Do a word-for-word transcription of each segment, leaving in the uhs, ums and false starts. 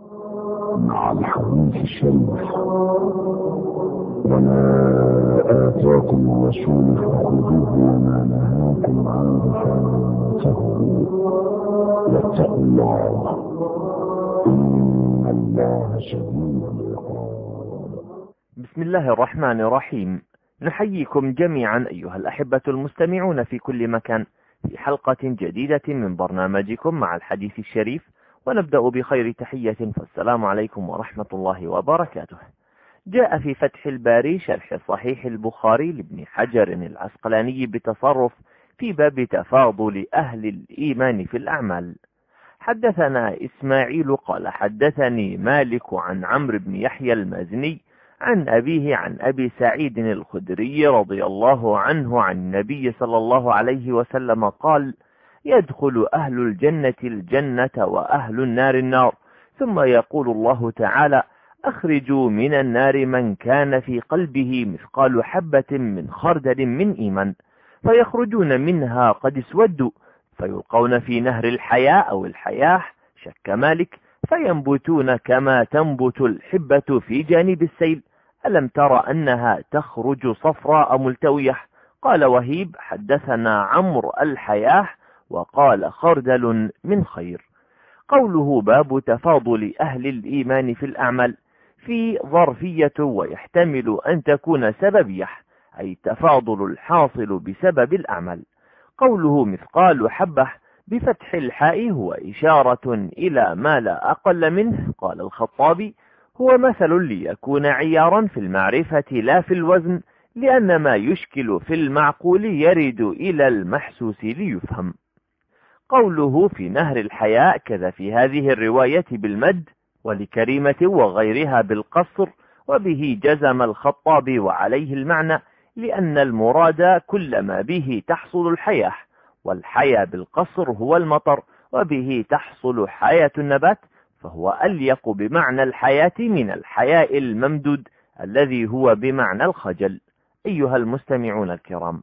مع الحديث الشريف: وما آتاكم الرسول فخذوه وما نهاكم عنه فانتهوا واتقوا الله إن الله شديد العقاب. بسم الله الرحمن الرحيم. نحييكم جميعا أيها الأحبة المستمعون في كل مكان في حلقة جديدة من برنامجكم مع الحديث الشريف، ونبدأ بخير تحية، فالسلام عليكم ورحمة الله وبركاته. جاء في فتح الباري شرح صحيح البخاري لابن حجر العسقلاني بتصرف في باب تفاضل أهل الإيمان في الأعمال. حدثنا إسماعيل قال حدثني مالك عن عمرو بن يحيى المازني عن أبيه عن أبي سعيد الخدري رضي الله عنه عن النبي صلى الله عليه وسلم قال: يدخل أهل الجنة الجنة وأهل النار النار، ثم يقول الله تعالى: أخرجوا من النار من كان في قلبه مثقال حبة من خردل من إيمان، فيخرجون منها قد اسودوا، فيلقون في نهر الحياة أو الحياح، شك مالك، فينبتون كما تنبت الحبة في جانب السيل. ألم تر أنها تخرج صفراء ملتوية؟ قال وهيب: حدثنا عمرو الحياح، وقال خردل من خير. قوله باب تفاضل أهل الإيمان في الأعمال في ظرفية، ويحتمل أن تكون سببية، أي تفاضل الحاصل بسبب الأعمال. قوله مثقال حبة بفتح الحاء هو إشارة إلى ما لا أقل منه. قال الخطابي: هو مثل ليكون عيارا في المعرفة لا في الوزن، لأن ما يشكل في المعقول يرد إلى المحسوس ليفهم. قوله في نهر الحياء كذا في هذه الرواية بالمد، ولكريمة وغيرها بالقصر، وبه جزم الخطابي وعليه المعنى، لأن المراد كل ما به تحصل الحياة، والحياة بالقصر هو المطر، وبه تحصل حياة النبات، فهو أليق بمعنى الحياة من الحياء الممدود الذي هو بمعنى الخجل. أيها المستمعون الكرام،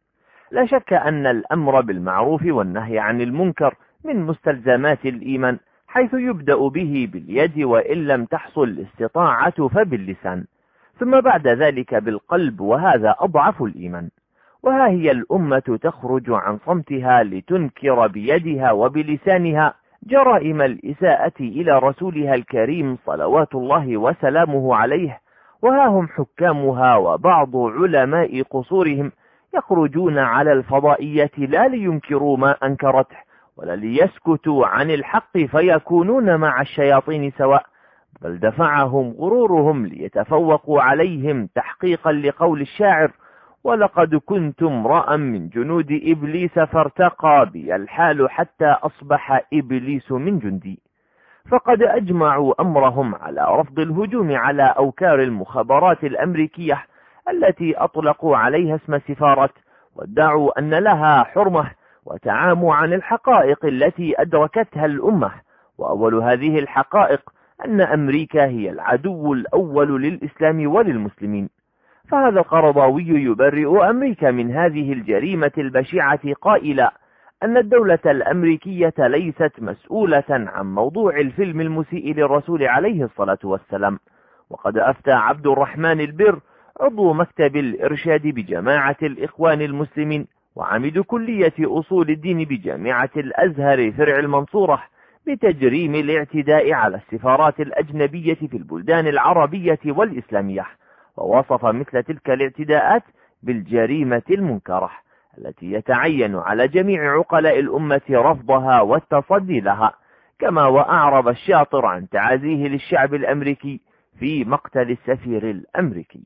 لا شك أن الأمر بالمعروف والنهي عن المنكر من مستلزمات الإيمان، حيث يبدأ به باليد، وإن لم تحصل الاستطاعة فباللسان، ثم بعد ذلك بالقلب، وهذا أضعف الإيمان. وها هي الأمة تخرج عن صمتها لتنكر بيدها وبلسانها جرائم الإساءة إلى رسولها الكريم صلوات الله وسلامه عليه، وها هم حكامها وبعض علماء قصورهم يخرجون على الفضائية لا لينكروا ما أنكرته، ولا ليسكتوا عن الحق فيكونون مع الشياطين سواء، بل دفعهم غرورهم ليتفوقوا عليهم تحقيقا لقول الشاعر: ولقد كنت امرأ من جنود إبليس فارتقى بي الحال حتى أصبح إبليس من جندي. فقد أجمعوا أمرهم على رفض الهجوم على أوكار المخابرات الأمريكية التي أطلقوا عليها اسم سفارة، وادعوا أن لها حرمة، وتعاموا عن الحقائق التي أدركتها الأمة. وأول هذه الحقائق أن أمريكا هي العدو الأول للإسلام وللمسلمين. فهذا القرضاوي يبرئ أمريكا من هذه الجريمة البشعة قائلا أن الدولة الأمريكية ليست مسؤولة عن موضوع الفيلم المسيء للرسول عليه الصلاة والسلام. وقد أفتى عبد الرحمن البر عضو مكتب الإرشاد بجماعة الإخوان المسلمين وعميد كلية أصول الدين بجامعة الأزهر فرع المنصورة بتجريم الاعتداء على السفارات الأجنبية في البلدان العربية والإسلامية، ووصف مثل تلك الاعتداءات بالجريمة المنكرة التي يتعين على جميع عقلاء الأمة رفضها والتصدي لها، كما وأعرب الشاطر عن تعازيه للشعب الأمريكي في مقتل السفير الأمريكي.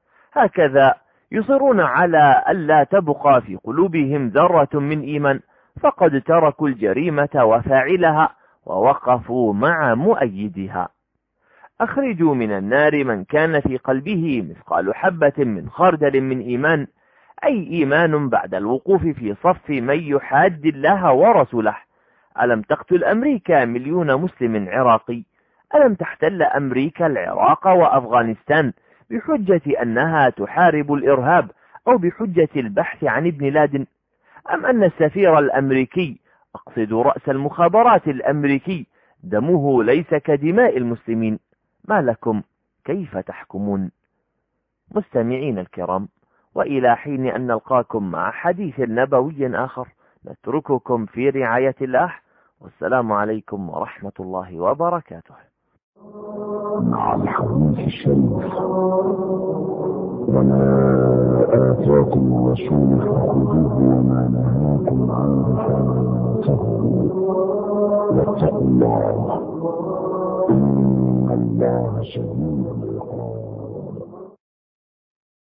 هكذا يصرون على ألا تبقى في قلوبهم ذرة من إيمان، فقد تركوا الجريمة وفاعلها ووقفوا مع مؤيدها. أخرجوا من النار من كان في قلبه مثقال حبة من خردل من إيمان، أي إيمان بعد الوقوف في صف من يحاد الله ورسوله. ألم تقتل أمريكا مليون مسلم عراقي؟ ألم تحتل أمريكا العراق وأفغانستان بحجة أنها تحارب الإرهاب أو بحجة البحث عن ابن لادن؟ أم أن السفير الأمريكي، أقصد رأس المخابرات الأمريكي، دمه ليس كدماء المسلمين، ما لكم كيف تحكمون؟ مستمعين الكرام، وإلى حين أن نلقاكم مع حديث نبوي آخر، نترككم في رعاية الله، والسلام عليكم ورحمة الله وبركاته. مع الحديث الشريف: وما آتاكم الرسول فخذوه وما نهاكم عنه فانتهوا واتقوا الله إن الله شديد